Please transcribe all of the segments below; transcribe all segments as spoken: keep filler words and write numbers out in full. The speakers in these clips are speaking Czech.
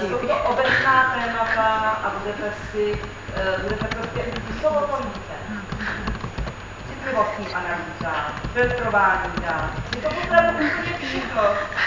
Jsou to obecná témata a budete si, budete prostě, co o tom víte? Citlivostní analýza, filtrování dat, je to opravdu úplně všechno.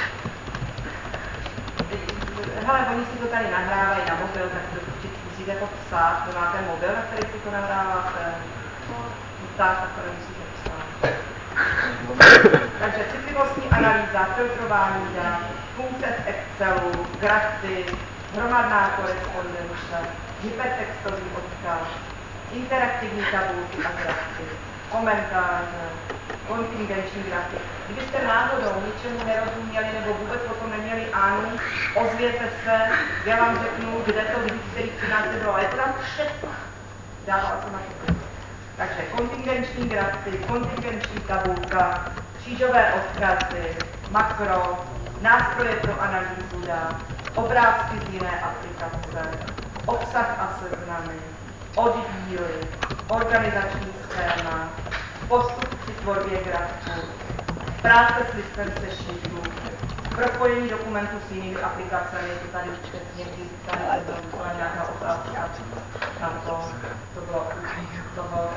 Hele, oni si to tady nahrávají na mobil, tak to určitě musíte to psát. Vy máte mobil, na který si to nahráváte? Tak, tak to nemusíte psát. Takže citlivostní analýza, filtrování dat, funkce v Excelu, grafy, hromadná korespondence, hypertextový odkaz, interaktivní tabulky a grafy, komentáře, kontingenční grafy. Kdybyste náhodou ničemu nerozuměli nebo vůbec o tom neměli ani, ozvěte se, já vám řeknu, kde to vidíte, který přináte bylo, ale je to tam všechno. Dává se na to. Takže kontingenční grafy, kontingenční tabulka, křížové odkazy, makro, nástroje pro analýzu dat, obrázky z jiné aplikace, obsah a seznamy, oddíly, organizační schéma, postup při tvorbě grafů, práce s listem sešitu, propojení dokumentů s jinými aplikacemi, to tady někdy tady byla nějaká otázka, tam to, to bylo toho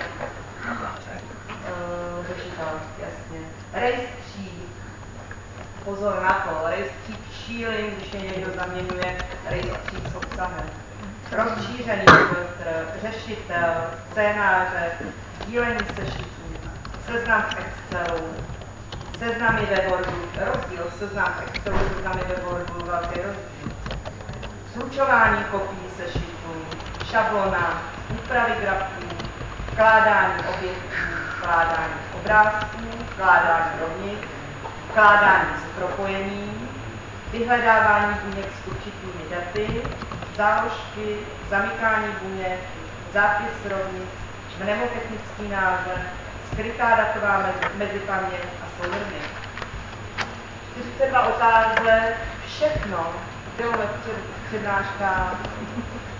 uh, řešitelnost, jasně. Rejstřík, pozor na to, rejstřík šílim, když mě někdo zaměňuje rejstřík s obsahem. Rozšířený filtr, řešitel, scénáře, sdílení sešitů, seznam v Excelu, seznamy ve Wordu, rozdíl, seznam v Excelu, seznamy ve Wordu, velký rozdíl. Slučování kopií sešitů, šablona, úpravy grafů, vkládání objektů, vkládání obrázků, vkládání rovnic, vkládání s propojením, vyhledávání buněk s určitými daty, záložky, zamykání buněk, zápis rovnic, mnemotechnický název, skrytá datová mezipaměť a souhrny. čtyřicet dva otázek, všechno bylo ve přednáškách